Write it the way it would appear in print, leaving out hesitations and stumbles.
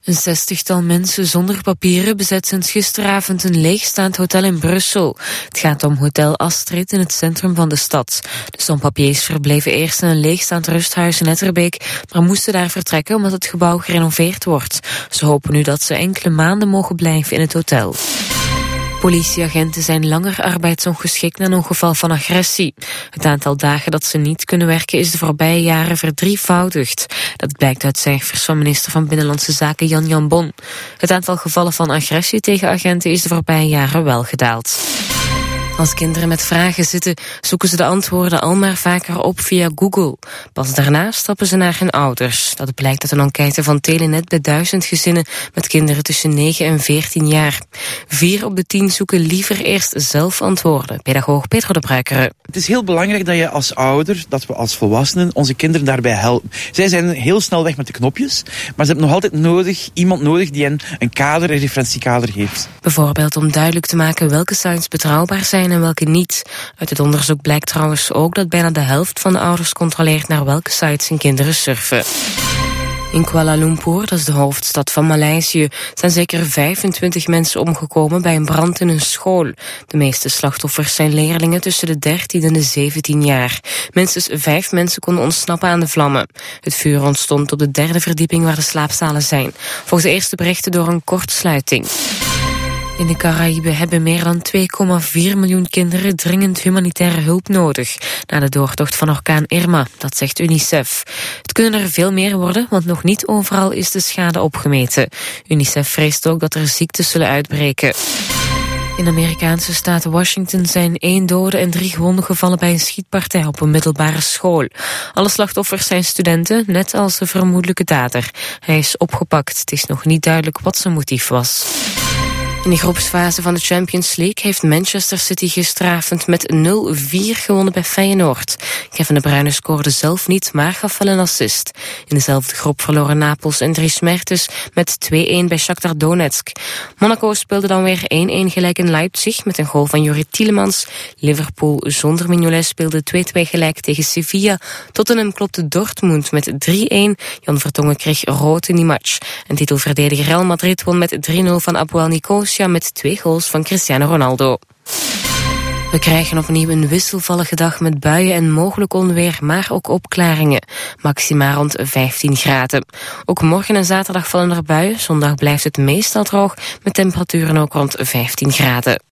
Een 60-tal mensen zonder papieren bezet sinds gisteravond een leegstaand hotel in Brussel. Het gaat om Hotel Astrid in het centrum van de stad. De sans-papiers verbleven eerst in een leegstaand rusthuis in Etterbeek, maar moesten daar vertrekken omdat het gebouw gerenoveerd wordt. Ze hopen nu dat ze enkele maanden mogen blijven in het hotel. Politieagenten zijn langer arbeidsongeschikt na een geval van agressie. Het aantal dagen dat ze niet kunnen werken is de voorbije jaren verdrievoudigd. Dat blijkt uit cijfers van minister van Binnenlandse Zaken Jan Jambon. Het aantal gevallen van agressie tegen agenten is de voorbije jaren wel gedaald. Als kinderen met vragen zitten, zoeken ze de antwoorden al maar vaker op via Google. Pas daarna stappen ze naar hun ouders. Dat blijkt uit een enquête van Telenet bij 1000 gezinnen met kinderen tussen 9 en 14 jaar. 4 op de 10 zoeken liever eerst zelf antwoorden. Pedagoog Pedro de Bruikere. Het is heel belangrijk dat je als ouder, dat we als volwassenen onze kinderen daarbij helpen. Zij zijn heel snel weg met de knopjes, maar ze hebben nog altijd iemand nodig die hen een kader, een referentiekader geeft. Bijvoorbeeld om duidelijk te maken welke sites betrouwbaar zijn en welke niet. Uit het onderzoek blijkt trouwens ook dat bijna de helft van de ouders controleert naar welke sites hun kinderen surfen. In Kuala Lumpur, dat is de hoofdstad van Maleisië, zijn zeker 25 mensen omgekomen bij een brand in een school. De meeste slachtoffers zijn leerlingen tussen de 13 en de 17 jaar. Minstens 5 mensen konden ontsnappen aan de vlammen. Het vuur ontstond op de 3e verdieping waar de slaapzalen zijn. Volgens de eerste berichten door een kortsluiting. In de Caraïben hebben meer dan 2,4 miljoen kinderen dringend humanitaire hulp nodig na de doortocht van orkaan Irma, dat zegt UNICEF. Het kunnen er veel meer worden, want nog niet overal is de schade opgemeten. UNICEF vreest ook dat er ziektes zullen uitbreken. In de Amerikaanse staat Washington zijn 1 dode en 3 gewonden gevallen bij een schietpartij op een middelbare school. Alle slachtoffers zijn studenten, net als de vermoedelijke dader. Hij is opgepakt. Het is nog niet duidelijk wat zijn motief was. In de groepsfase van de Champions League heeft Manchester City gisteravond met 0-4 gewonnen bij Feyenoord. Kevin De Bruyne scoorde zelf niet, maar gaf wel een assist. In dezelfde groep verloren Napels en Dries Mertens met 2-1 bij Shakhtar Donetsk. Monaco speelde dan weer 1-1 gelijk in Leipzig met een goal van Juri Tielemans. Liverpool zonder Mignolet speelde 2-2 gelijk tegen Sevilla. Tottenham klopte Dortmund met 3-1. Jan Vertongen kreeg rood in die match. En titelverdediger Real Madrid won met 3-0 van Apoel Nicosia met 2 goals van Cristiano Ronaldo. We krijgen opnieuw een wisselvallige dag met buien en mogelijk onweer, maar ook opklaringen. Maxima rond 15 graden. Ook morgen en zaterdag vallen er buien. Zondag blijft het meestal droog met temperaturen ook rond 15 graden.